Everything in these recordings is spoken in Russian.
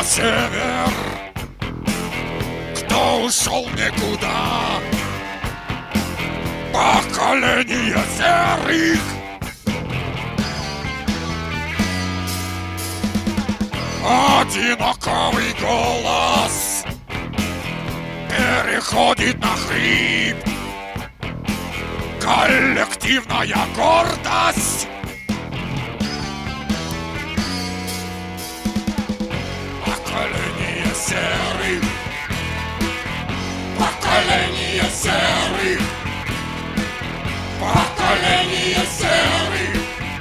на север, кто ушел никуда. Поколение серых. Одинаковый голос переходит на хрип. Коллективная гордость. Поколение серых. Поколение серых. Поколение серых.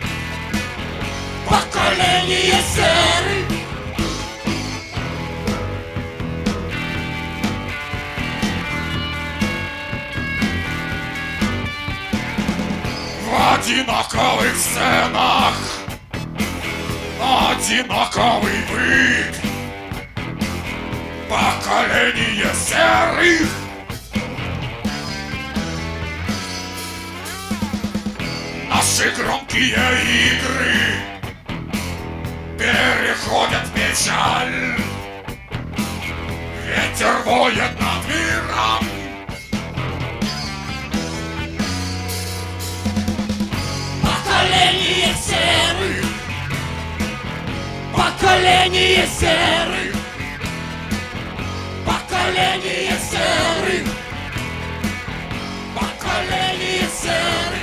Поколение серых. В одинаковых сценах одинаковый быт. Поколение серых. Наши громкие игры переходят в печаль. Ветер воет над миром. Поколение серых. Поколение серых. Поколение серых. Поколение серых.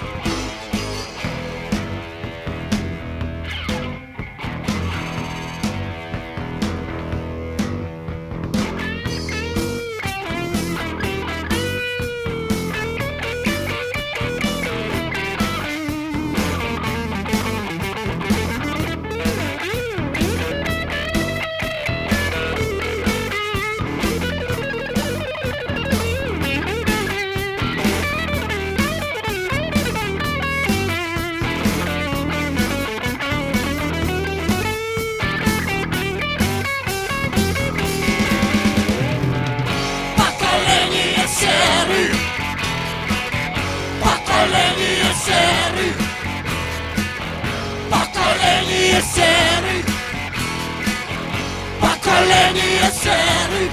Поколение серых. Поколение серых. Поколение серых.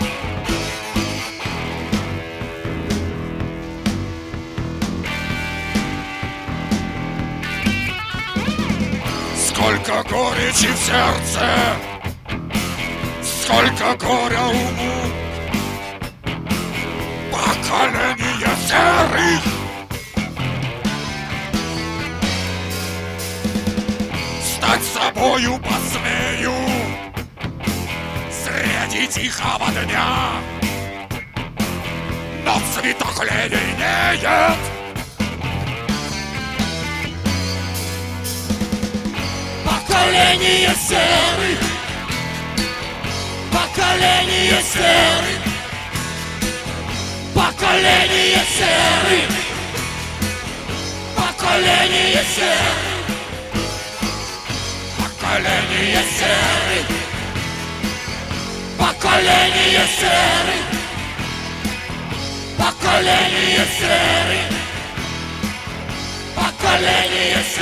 Сколько горечи в сердце, сколько горя уму. Поколение серых. Стать собою посмею среди тихого дня, но цветок леденеет. Поколение серых. Поколение серых. Поколение серых. Поколение серых. Поколение серых. Поколение серых. Поколение серых. Поколение серых.